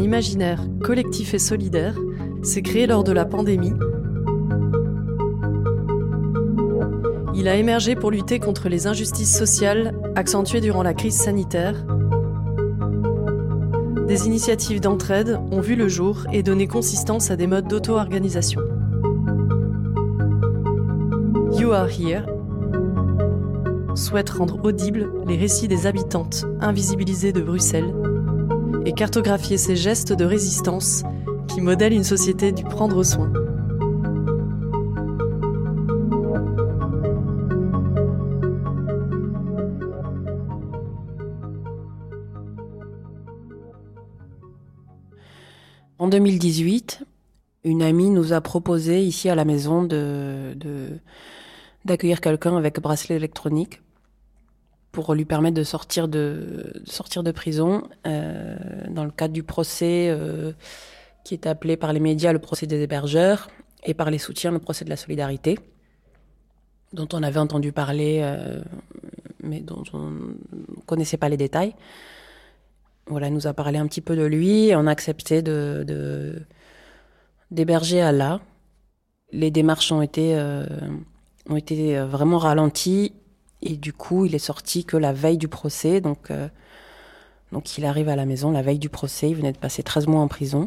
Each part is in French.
imaginaire collectif et solidaire s'est créé lors de la pandémie. Il a émergé pour lutter contre les injustices sociales accentuées durant la crise sanitaire. Des initiatives d'entraide ont vu le jour et donné consistance à des modes d'auto-organisation. You Are Here souhaite rendre audibles les récits des habitantes invisibilisées de Bruxelles et cartographier ces gestes de résistance qui modèlent une société du prendre soin. En 2018, une amie nous a proposé ici à la maison d'accueillir quelqu'un avec bracelet électronique pour lui permettre de sortir de prison dans le cadre du procès qui est appelé par les médias le procès des hébergeurs et par les soutiens le procès de la solidarité, dont on avait entendu parler mais dont on ne connaissait pas les détails. Voilà, elle nous a parlé un petit peu de lui et on a accepté d'héberger Alaa. Les démarches ont été vraiment ralenties et du coup, il est sorti que la veille du procès. Donc il arrive à la maison la veille du procès. Il venait de passer 13 mois en prison.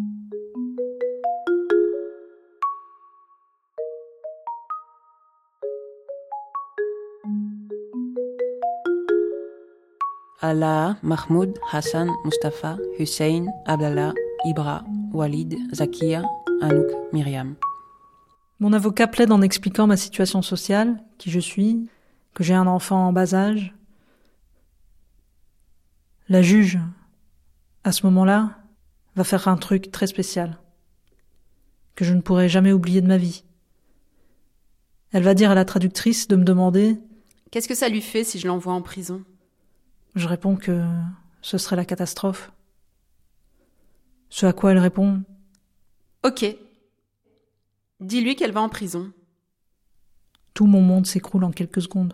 Alaa, Mahmoud, Hassan, Mustafa, Hussein, Abdallah, Ibra, Walid, Zakia, Anouk, Myriam. Mon avocat plaide en expliquant ma situation sociale, qui je suis, que j'ai un enfant en bas âge. La juge, à ce moment-là, va faire un truc très spécial, que je ne pourrai jamais oublier de ma vie. Elle va dire à la traductrice de me demander « Qu'est-ce que ça lui fait si je l'envoie en prison ?» Je réponds que ce serait la catastrophe. Ce à quoi elle répond « Ok. Dis-lui qu'elle va en prison. » Tout mon monde s'écroule en quelques secondes.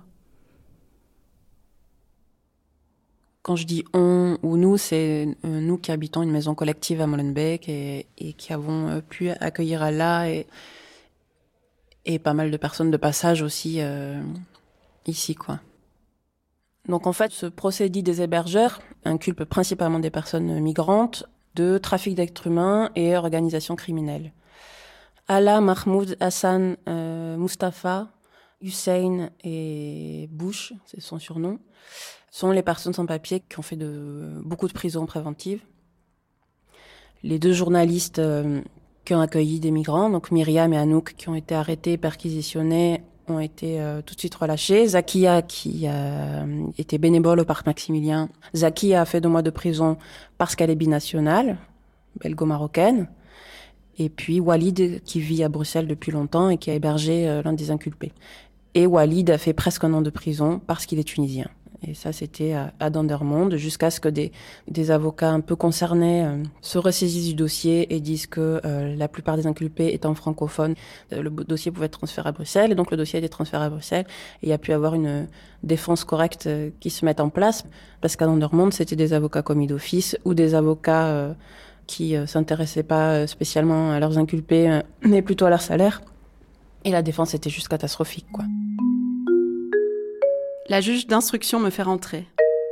Quand je dis « on » ou « nous », c'est nous qui habitons une maison collective à Molenbeek et qui avons pu accueillir Alaa et pas mal de personnes de passage aussi ici, quoi. Donc en fait, ce procès dit des hébergeurs inculpe principalement des personnes migrantes de trafic d'êtres humains et organisation criminelle. Alaa, Mahmoud, Hassan, Mustafa, Hussein et Bush, c'est son surnom, sont les personnes sans papier qui ont fait beaucoup de prisons préventives. Les deux journalistes qui ont accueilli des migrants, donc Myriam et Anouk, qui ont été arrêtés et perquisitionnés, ont été tout de suite relâchés. Zakia, qui était bénévole au parc Maximilien. Zakia a fait 2 mois de prison parce qu'elle est binationale, belgo-marocaine. Et puis Walid, qui vit à Bruxelles depuis longtemps et qui a hébergé l'un des inculpés. Et Walid a fait presque 1 an de prison parce qu'il est tunisien. Et ça, c'était à Dendermonde, jusqu'à ce que des avocats un peu concernés se ressaisissent du dossier et disent que la plupart des inculpés étant francophones, le dossier pouvait être transféré à Bruxelles. Et donc, le dossier a été transféré à Bruxelles. Et il y a pu avoir une défense correcte qui se mette en place. Parce qu'à Dendermonde, c'était des avocats commis d'office ou des avocats qui s'intéressaient pas spécialement à leurs inculpés, mais plutôt à leur salaire. Et la défense était juste catastrophique, quoi. La juge d'instruction me fait rentrer.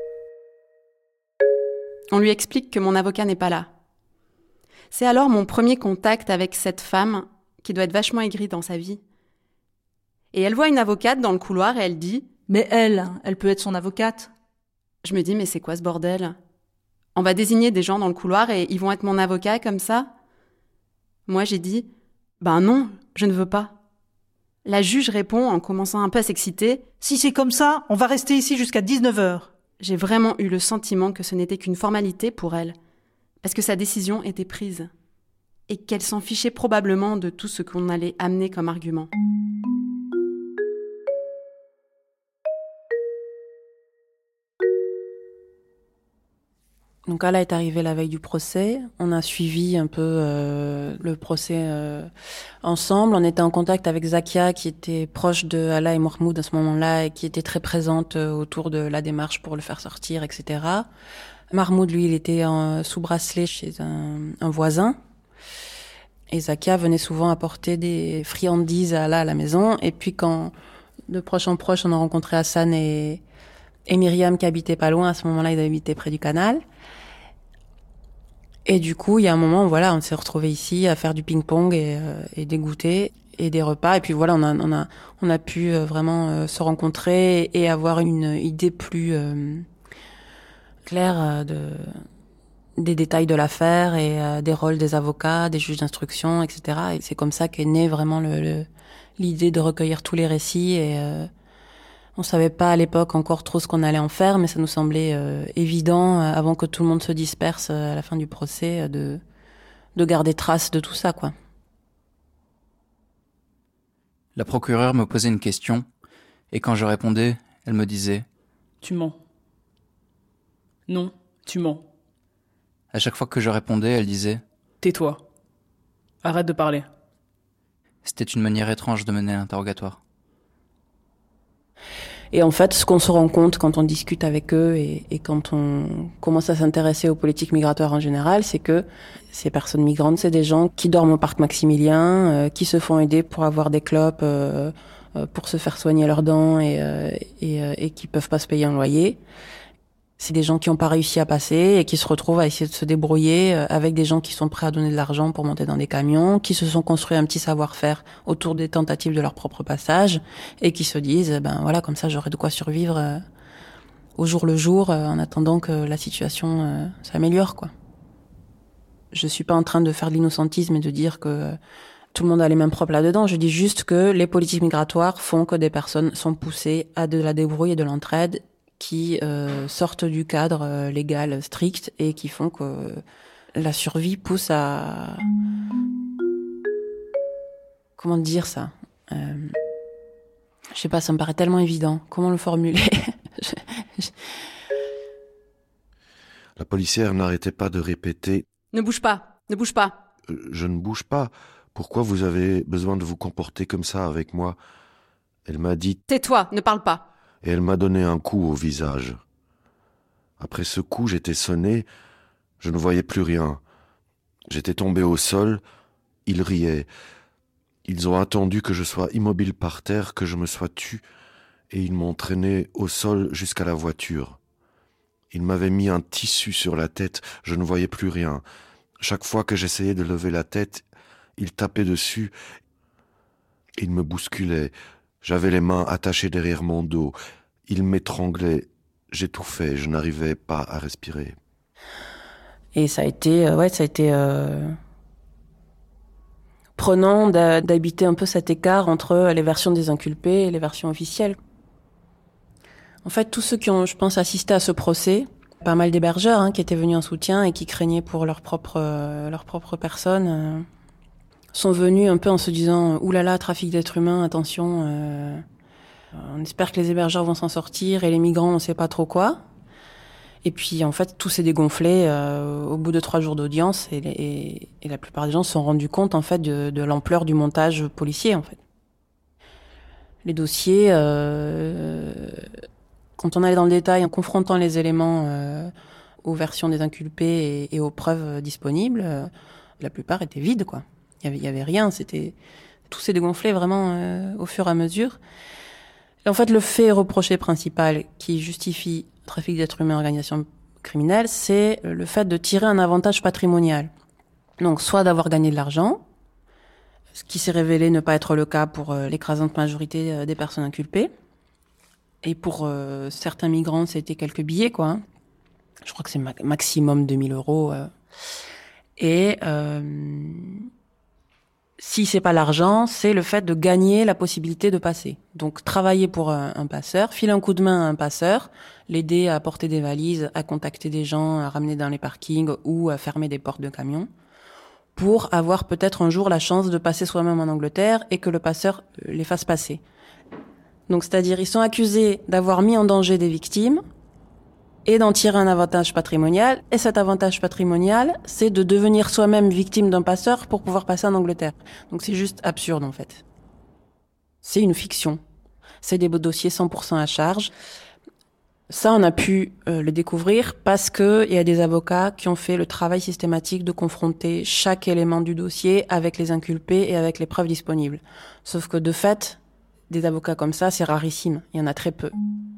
On lui explique que mon avocat n'est pas là. C'est alors mon premier contact avec cette femme qui doit être vachement aigrie dans sa vie. Et elle voit une avocate dans le couloir et elle dit « Mais elle peut être son avocate ?» Je me dis « Mais c'est quoi ce bordel ? On va désigner des gens dans le couloir et ils vont être mon avocat comme ça ?» Moi j'ai dit « Ben non, je ne veux pas. » La juge répond en commençant un peu à s'exciter. « Si c'est comme ça, on va rester ici jusqu'à 19h. » J'ai vraiment eu le sentiment que ce n'était qu'une formalité pour elle, parce que sa décision était prise, et qu'elle s'en fichait probablement de tout ce qu'on allait amener comme argument. Donc Alaa est arrivée la veille du procès. On a suivi un peu le procès ensemble. On était en contact avec Zakia, qui était proche de Alaa et Mahmoud à ce moment-là et qui était très présente autour de la démarche pour le faire sortir, etc. Mahmoud, lui, il était sous bracelet chez un voisin. Et Zakia venait souvent apporter des friandises à la maison. Et puis quand, de proche en proche, on a rencontré Hassan et Myriam qui habitaient pas loin. À ce moment-là, ils habitaient près du canal. Et du coup, il y a un moment, voilà, on s'est retrouvés ici à faire du ping-pong et des goûters et des repas. Et puis voilà, on a pu vraiment se rencontrer et avoir une idée plus claire des détails de l'affaire et des rôles des avocats, des juges d'instruction, etc. Et c'est comme ça qu'est née vraiment l'idée de recueillir tous les récits. Et on savait pas à l'époque encore trop ce qu'on allait en faire, mais ça nous semblait évident, avant que tout le monde se disperse à la fin du procès, de garder trace de tout ça, quoi. La procureure me posait une question, et quand je répondais, elle me disait « Tu mens. Non, tu mens. » À chaque fois que je répondais, elle disait « Tais-toi. Arrête de parler. » C'était une manière étrange de mener l'interrogatoire. Et en fait, ce qu'on se rend compte quand on discute avec eux et quand on commence à s'intéresser aux politiques migratoires en général, c'est que ces personnes migrantes, c'est des gens qui dorment au parc Maximilien, qui se font aider pour avoir des clopes, pour se faire soigner leurs dents et qui peuvent pas se payer un loyer. C'est des gens qui n'ont pas réussi à passer et qui se retrouvent à essayer de se débrouiller avec des gens qui sont prêts à donner de l'argent pour monter dans des camions, qui se sont construits un petit savoir-faire autour des tentatives de leur propre passage et qui se disent, ben voilà, comme ça j'aurai de quoi survivre au jour le jour en attendant que la situation s'améliore, quoi. Je suis pas en train de faire de l'innocentisme et de dire que tout le monde a les mêmes propres là-dedans. Je dis juste que les politiques migratoires font que des personnes sont poussées à de la débrouille et de l'entraide qui sortent du cadre légal strict et qui font que la survie pousse à... Comment dire ça ? Je sais pas, ça me paraît tellement évident. Comment le formuler ? La policière n'arrêtait pas de répéter Ne bouge pas, ne bouge pas. Je ne bouge pas. Pourquoi vous avez besoin de vous comporter comme ça avec moi ? Elle m'a dit Tais-toi, ne parle pas. Et elle m'a donné un coup au visage. Après ce coup, j'étais sonné, je ne voyais plus rien. J'étais tombé au sol, ils riaient. Ils ont attendu que je sois immobile par terre, que je me sois tu, et ils m'ont traîné au sol jusqu'à la voiture. Ils m'avaient mis un tissu sur la tête, je ne voyais plus rien. Chaque fois que j'essayais de lever la tête, ils tapaient dessus. Ils me bousculaient. J'avais les mains attachées derrière mon dos. Ils m'étranglaient. J'étouffais. Je n'arrivais pas à respirer. Et ça a été, prenant d'habiter un peu cet écart entre les versions des inculpés et les versions officielles. En fait, tous ceux qui ont, je pense, assisté à ce procès, pas mal d'hébergeurs qui étaient venus en soutien et qui craignaient pour leur propre personne, sont venus un peu en se disant « Oulala, trafic d'êtres humains, attention, on espère que les hébergeurs vont s'en sortir et les migrants, on sait pas trop quoi ». Et puis en fait, tout s'est dégonflé au bout de 3 jours d'audience et la plupart des gens se sont rendus compte en fait de l'ampleur du montage policier en fait. Les dossiers, quand on allait dans le détail en confrontant les éléments aux versions des inculpés et aux preuves disponibles, la plupart étaient vides quoi. Il y avait rien, tout s'est dégonflé vraiment au fur et à mesure. Et en fait, le fait reproché principal qui justifie le trafic d'êtres humains et organisation criminelle, c'est le fait de tirer un avantage patrimonial. Donc, soit d'avoir gagné de l'argent, ce qui s'est révélé ne pas être le cas pour l'écrasante majorité des personnes inculpées. Et pour certains migrants, c'était quelques billets, quoi. Je crois que c'est maximum 2000 €. Et si c'est pas l'argent, c'est le fait de gagner la possibilité de passer. Donc travailler pour un passeur, filer un coup de main à un passeur, l'aider à porter des valises, à contacter des gens, à ramener dans les parkings ou à fermer des portes de camions, pour avoir peut-être un jour la chance de passer soi-même en Angleterre et que le passeur les fasse passer. Donc c'est-à-dire ils sont accusés d'avoir mis en danger des victimes et d'en tirer un avantage patrimonial. Et cet avantage patrimonial, c'est de devenir soi-même victime d'un passeur pour pouvoir passer en Angleterre. Donc c'est juste absurde en fait. C'est une fiction. C'est des dossiers 100% à charge. Ça, on a pu le découvrir parce que il y a des avocats qui ont fait le travail systématique de confronter chaque élément du dossier avec les inculpés et avec les preuves disponibles. Sauf que de fait, des avocats comme ça, c'est rarissime. Il y en a très peu.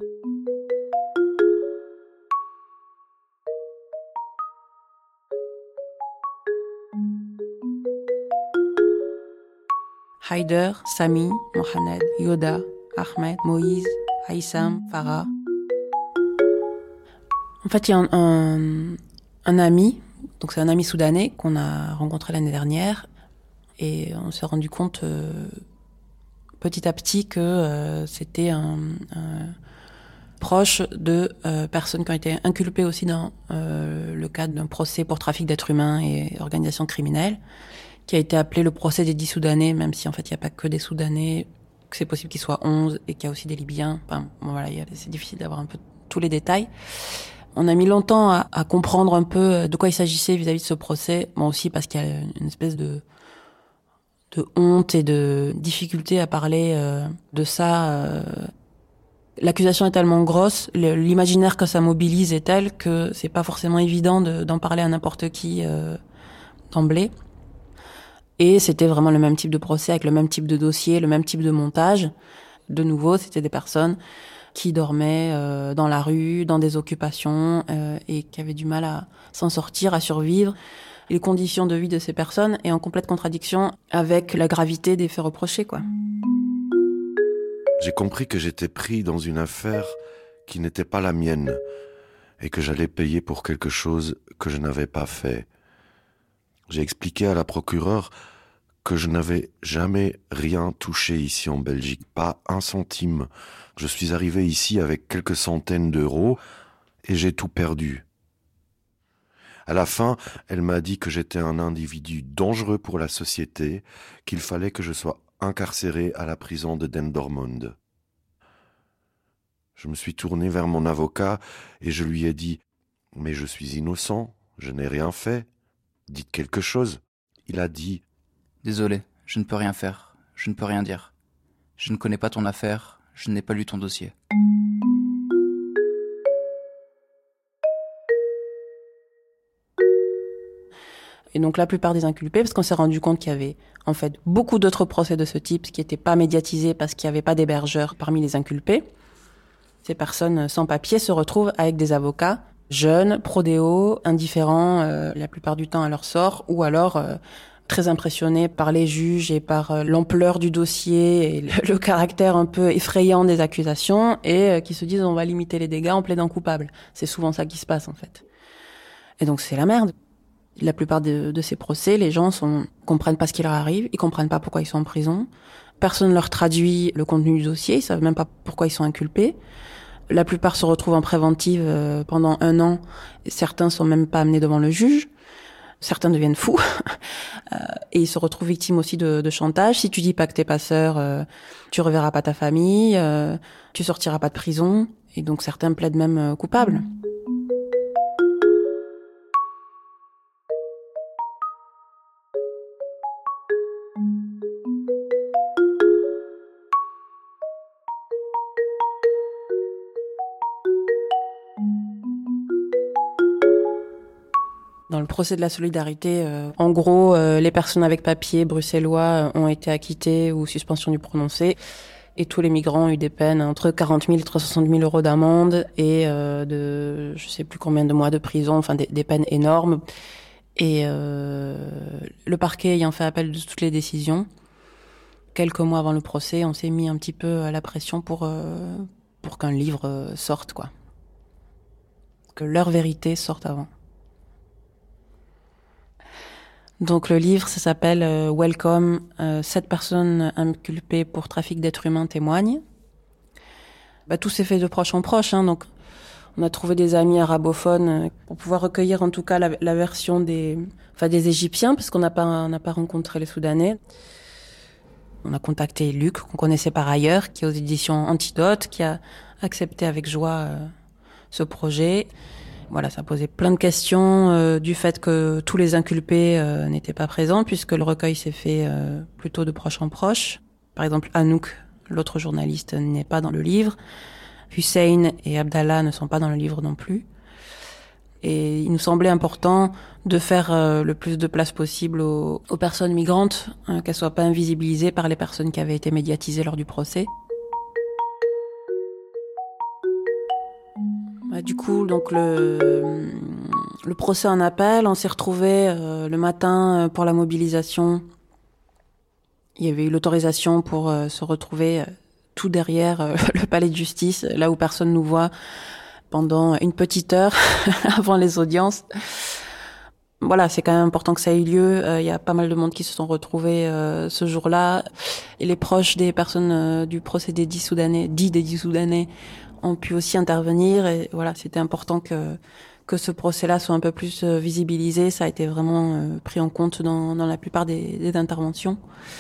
Haider, Sami, Mohamed, Yoda, Ahmed, Moïse, Haïssam, Farah. En fait, il y a un ami, donc c'est un ami soudanais qu'on a rencontré l'année dernière, et on s'est rendu compte petit à petit que c'était un proche de personnes qui ont été inculpées aussi dans le cadre d'un procès pour trafic d'êtres humains et organisation criminelle, qui a été appelé le procès des 10 Soudanais, même si en fait il n'y a pas que des Soudanais, que c'est possible qu'il soit 11 et qu'il y a aussi des Libyens. Enfin, bon, voilà, c'est difficile d'avoir un peu tous les détails. On a mis longtemps à comprendre un peu de quoi il s'agissait vis-à-vis de ce procès. Bon, aussi parce qu'il y a une espèce de honte et de difficulté à parler de ça. L'accusation est tellement grosse, l'imaginaire que ça mobilise est tel que c'est pas forcément évident d'en parler à n'importe qui d'emblée. Et c'était vraiment le même type de procès, avec le même type de dossier, le même type de montage. De nouveau, c'était des personnes qui dormaient dans la rue, dans des occupations, et qui avaient du mal à s'en sortir, à survivre. Les conditions de vie de ces personnes est en complète contradiction avec la gravité des faits reprochés, quoi. J'ai compris que j'étais pris dans une affaire qui n'était pas la mienne, et que j'allais payer pour quelque chose que je n'avais pas fait. J'ai expliqué à la procureure que je n'avais jamais rien touché ici en Belgique, pas un centime. Je suis arrivé ici avec quelques centaines d'euros et j'ai tout perdu. À la fin, elle m'a dit que j'étais un individu dangereux pour la société, qu'il fallait que je sois incarcéré à la prison de Dendermonde. Je me suis tourné vers mon avocat et je lui ai dit « Mais je suis innocent, je n'ai rien fait. Dites quelque chose. » Il a dit « Désolé, je ne peux rien faire, je ne peux rien dire. Je ne connais pas ton affaire, je n'ai pas lu ton dossier. » Et donc la plupart des inculpés, parce qu'on s'est rendu compte qu'il y avait en fait beaucoup d'autres procès de ce type qui n'étaient pas médiatisés parce qu'il n'y avait pas d'hébergeurs parmi les inculpés. Ces personnes sans papier se retrouvent avec des avocats jeunes, prodéos, indifférents la plupart du temps à leur sort, ou alors très impressionnés par les juges et par l'ampleur du dossier et le caractère un peu effrayant des accusations, et qui se disent on va limiter les dégâts en plaidant coupable. C'est souvent ça qui se passe en fait. Et donc c'est la merde. La plupart de ces procès, les gens comprennent pas ce qui leur arrive, ils comprennent pas pourquoi ils sont en prison. Personne leur traduit le contenu du dossier, ils savent même pas pourquoi ils sont inculpés. La plupart se retrouvent en préventive pendant 1 an. Certains sont même pas amenés devant le juge. Certains deviennent fous. Et ils se retrouvent victimes aussi de chantage. Si tu dis pas que t'es passeur, tu reverras pas ta famille, tu sortiras pas de prison. Et donc certains plaident même coupables. Dans le procès de la solidarité, en gros, les personnes avec papier bruxellois ont été acquittées ou suspension du prononcé. Et tous les migrants ont eu des peines entre 40 000 et 360 000 euros d'amende et de je sais plus combien de mois de prison, enfin des peines énormes. Et le parquet ayant fait appel de toutes les décisions, quelques mois avant le procès, on s'est mis un petit peu à la pression pour qu'un livre sorte, quoi. Que leur vérité sorte avant. Donc le livre, ça s'appelle Welcome, 7 personnes inculpées pour trafic d'êtres humains témoignent. Tout s'est fait de proche en proche, hein, donc on a trouvé des amis arabophones pour pouvoir recueillir en tout cas la version des Égyptiens, parce qu'on n'a pas rencontré les Soudanais. On a contacté Luc, qu'on connaissait par ailleurs, qui est aux éditions Antidote, qui a accepté avec joie ce projet. Voilà, ça posait plein de questions du fait que tous les inculpés n'étaient pas présents, puisque le recueil s'est fait plutôt de proche en proche. Par exemple, Anouk, l'autre journaliste, n'est pas dans le livre. Hussein et Abdallah ne sont pas dans le livre non plus. Et il nous semblait important de faire le plus de place possible aux personnes migrantes, qu'elles soient pas invisibilisées par les personnes qui avaient été médiatisées lors du procès. Du coup, donc le procès en appel, on s'est retrouvés le matin pour la mobilisation. Il y avait eu l'autorisation pour se retrouver tout derrière le palais de justice, là où personne nous voit, pendant une petite heure avant les audiences. Voilà, c'est quand même important que ça ait eu lieu. Il y a pas mal de monde qui se sont retrouvés ce jour-là. Et les proches des personnes du procès des 10 Soudanais ont pu aussi intervenir. Et voilà, c'était important que ce procès-là soit un peu plus visibilisé. Ça a été vraiment pris en compte dans la plupart des interventions.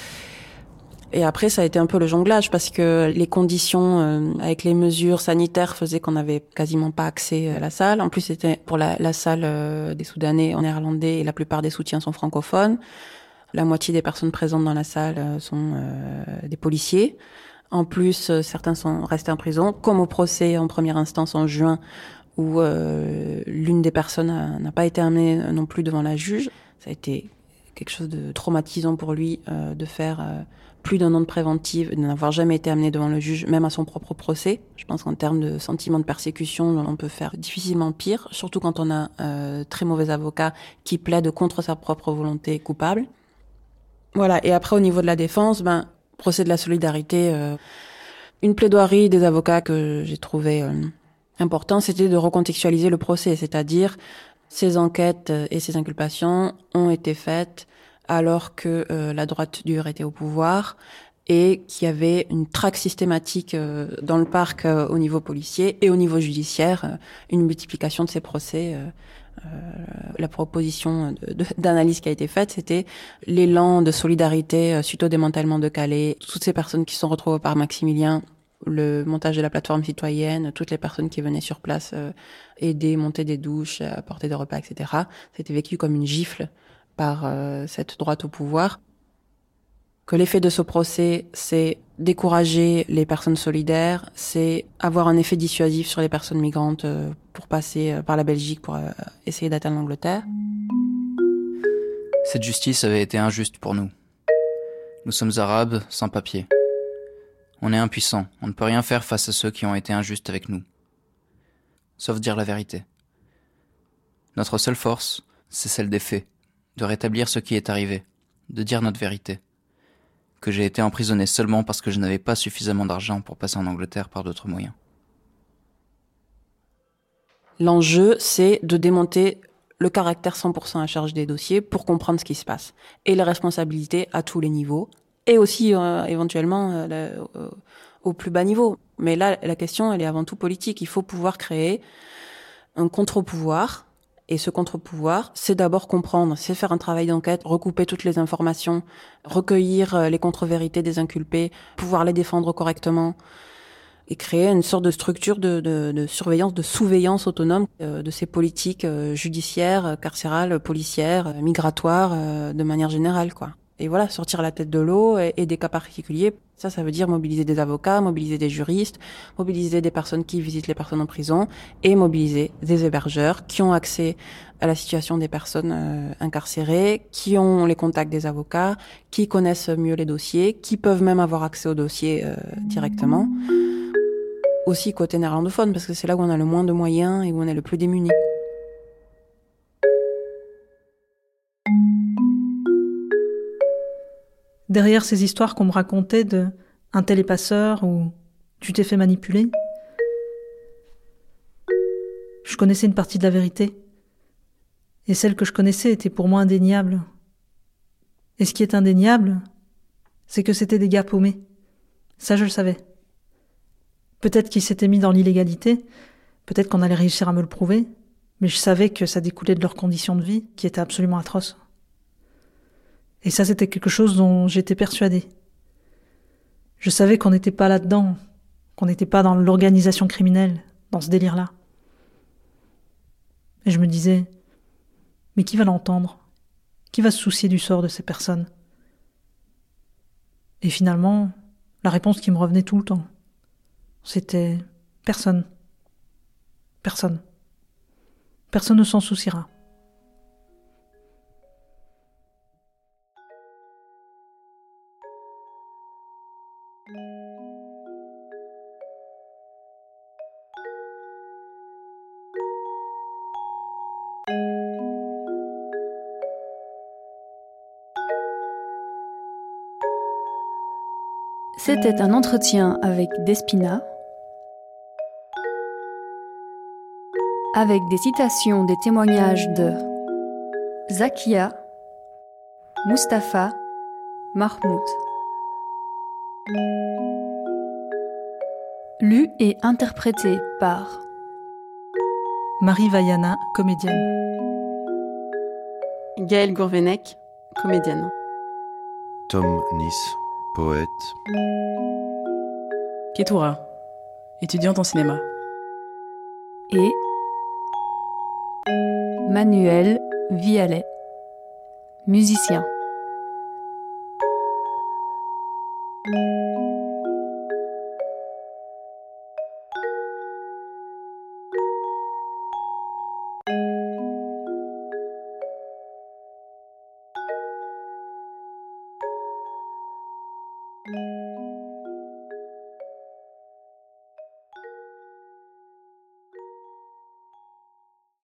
Et après, ça a été un peu le jonglage parce que les conditions avec les mesures sanitaires faisaient qu'on n'avait quasiment pas accès à la salle. En plus, c'était pour la salle des Soudanais en néerlandais et la plupart des soutiens sont francophones. La moitié des personnes présentes dans la salle sont des policiers. En plus, certains sont restés en prison, comme au procès en première instance en juin où l'une des personnes n'a pas été amenée non plus devant la juge. Ça a été quelque chose de traumatisant pour lui de faire plus d'un an de préventive, de n'avoir jamais été amené devant le juge, même à son propre procès. Je pense qu'en termes de sentiment de persécution, on peut faire difficilement pire, surtout quand on a très mauvais avocat qui plaide contre sa propre volonté coupable. Voilà, et après au niveau de la défense, procès de la solidarité, une plaidoirie des avocats que j'ai trouvé important, c'était de recontextualiser le procès, c'est-à-dire ces enquêtes et ces inculpations ont été faites alors que la droite dure était au pouvoir et qu'il y avait une traque systématique dans le parc au niveau policier et au niveau judiciaire, une multiplication de ces procès. La proposition d'analyse qui a été faite, c'était l'élan de solidarité suite au démantèlement de Calais, toutes ces personnes qui se sont retrouvées par Maximilien, le montage de la plateforme citoyenne, toutes les personnes qui venaient sur place aider, monter des douches, apporter des repas, etc. C'était vécu comme une gifle par cette droite au pouvoir. Que l'effet de ce procès, c'est décourager les personnes solidaires, c'est avoir un effet dissuasif sur les personnes migrantes pour passer par la Belgique, pour essayer d'atteindre l'Angleterre. Cette justice avait été injuste pour nous. Nous sommes arabes, sans papier. On est impuissants, on ne peut rien faire face à ceux qui ont été injustes avec nous. Sauf dire la vérité. Notre seule force, c'est celle des faits, de rétablir ce qui est arrivé, de dire notre vérité. Que j'ai été emprisonné seulement parce que je n'avais pas suffisamment d'argent pour passer en Angleterre par d'autres moyens. L'enjeu, c'est de démonter le caractère 100% à charge des dossiers pour comprendre ce qui se passe. Et les responsabilités à tous les niveaux. Et aussi, éventuellement, au plus bas niveau. Mais là, la question, elle est avant tout politique. Il faut pouvoir créer un contre-pouvoir. Et ce contre-pouvoir, c'est d'abord comprendre, c'est faire un travail d'enquête, recouper toutes les informations, recueillir les contre-vérités des inculpés, pouvoir les défendre correctement et créer une sorte de structure de surveillance, de sous-veillance autonome de ces politiques judiciaires, carcérales, policières, migratoires, de manière générale, quoi. Et voilà, sortir la tête de l'eau et des cas particuliers. Ça veut dire mobiliser des avocats, mobiliser des juristes, mobiliser des personnes qui visitent les personnes en prison et mobiliser des hébergeurs qui ont accès à la situation des personnes incarcérées, qui ont les contacts des avocats, qui connaissent mieux les dossiers, qui peuvent même avoir accès aux dossiers directement. Aussi côté néerlandophone, parce que c'est là où on a le moins de moyens et où on est le plus démunis. Derrière ces histoires qu'on me racontait de un tel est passeur ou tu t'es fait manipuler, je connaissais une partie de la vérité. Et celle que je connaissais était pour moi indéniable. Et ce qui est indéniable, c'est que c'était des gars paumés. Ça, je le savais. Peut-être qu'ils s'étaient mis dans l'illégalité, peut-être qu'on allait réussir à me le prouver, mais je savais que ça découlait de leurs conditions de vie qui étaient absolument atroces. Et ça, c'était quelque chose dont j'étais persuadée. Je savais qu'on n'était pas là-dedans, qu'on n'était pas dans l'organisation criminelle, dans ce délire-là. Et je me disais, mais qui va l'entendre ? Qui va se soucier du sort de ces personnes ? Et finalement, la réponse qui me revenait tout le temps, c'était Personne. Personne. Personne ne s'en souciera. C'était un entretien avec Despina, avec des citations des témoignages de Zakia, Mustapha, Mahmoud. Lu et interprété par Marie Vaiana, comédienne. Gaëlle Gourvenec, comédienne. Tom Nice, poète. Ketoura, étudiante en cinéma. et Manuel Vialet, musicien. Thank you.